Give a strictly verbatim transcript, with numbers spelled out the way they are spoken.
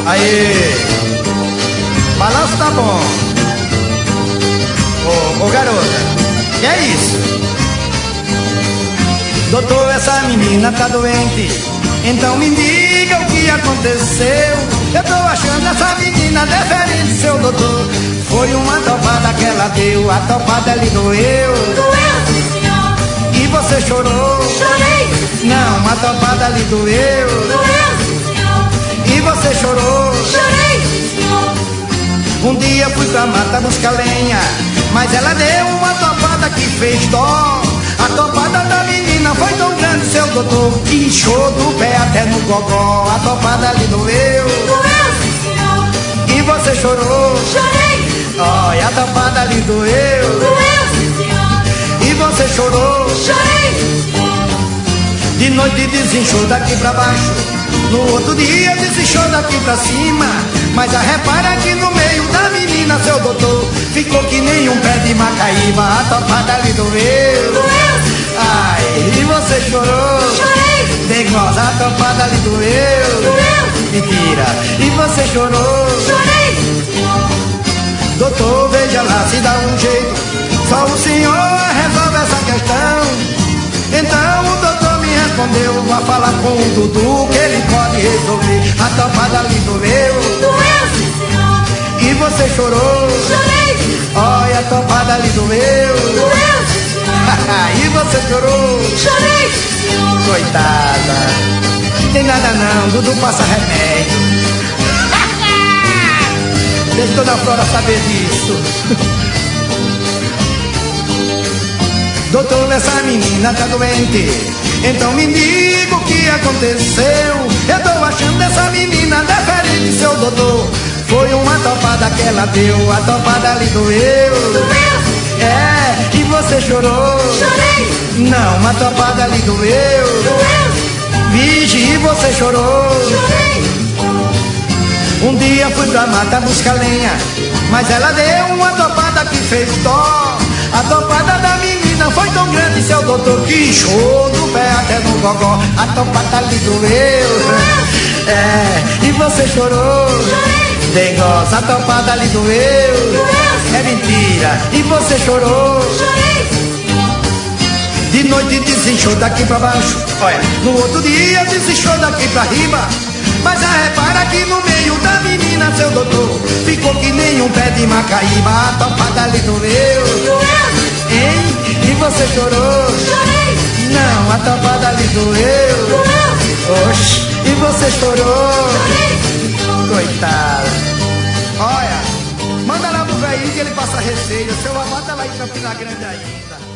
Aí, balanço tá bom. Ô, ô garota, que é isso? Doutor, essa menina tá doente, então me diga o que aconteceu. Eu tô achando essa menina diferente, seu doutor. Foi uma topada que ela deu, a topada lhe doeu. Doeu, sim, senhor. E você chorou? Chorei, sim, senhor. Não, a topada lhe doeu. Doeu, sim, senhor. E você chorou? Chorei, sim, senhor. Um dia fui pra mata buscar lenha, mas ela deu uma topada que fez dó. A topada da menina foi tão grande, seu doutor, que inchou do pé até no gogó. A topada lhe doeu. Doeu, sim, senhor. E você chorou? Chorei. Olha, a topada lhe doeu. Doeu, sim, senhor. E você chorou? Chorei, sim, senhor. De noite desinchou daqui pra baixo, no outro dia desinchou daqui pra cima. Mas a repara que no meio da menina, seu doutor, ficou que nem um pé de macaíba. A topada lhe doeu. Doeu, sim, senhor. Ai, e você chorou? Chorei. Dengosa, a topada lhe doeu. Doeu, sim, Mentira, e você chorou? chorei, sim, senhor. Doutor, veja lá se dá um jeito, só o senhor resolve essa questão. Então o doutor me respondeu, vá falar com o Dudu que ele pode resolver. A topada lhe doeu. Doeu, sim, senhor. E você chorou? Chorei, sim, senhor. Olha, a topada lhe doeu. Doeu, sim, senhor. E você chorou? Chorei, sim, senhor. Coitada, tem nada não, Dudu passa remédio. Deixa Dona Flora saber disso. Doutor, essa menina tá doente, então me diga o que aconteceu. Eu tô achando essa menina diferente, seu doutor. Foi uma topada que ela deu, a topada lhe doeu. Doeu, É, e você chorou? chorei. Não, a topada lhe doeu. Doeu, Vixe, e você chorou? chorei. Um dia fui pra mata buscar lenha, mas ela deu uma topada que fez dó. A topada da menina foi tão grande, seu doutor, que inchou do pé até no gogó. A topada lhe doeu. É, e você chorou? Dengosa, a topada lhe doeu. É mentira, e você chorou? Chorei, sim, senhor. De noite desinchou daqui pra baixo, olha, no outro dia desinchou daqui pra riba. Mas já repara que no meio da menina, seu doutor, ficou que nem um pé de macaíba. A topada lhe doeu. Doeu, Hein? E você chorou? chorei. Não, a topada lhe doeu. Doeu, Oxe, e você chorou? chorei, sim, senhor. Coitada. Olha, manda lá pro velhinho que ele passa receita. Seu avô tá lá em Campina Grande ainda.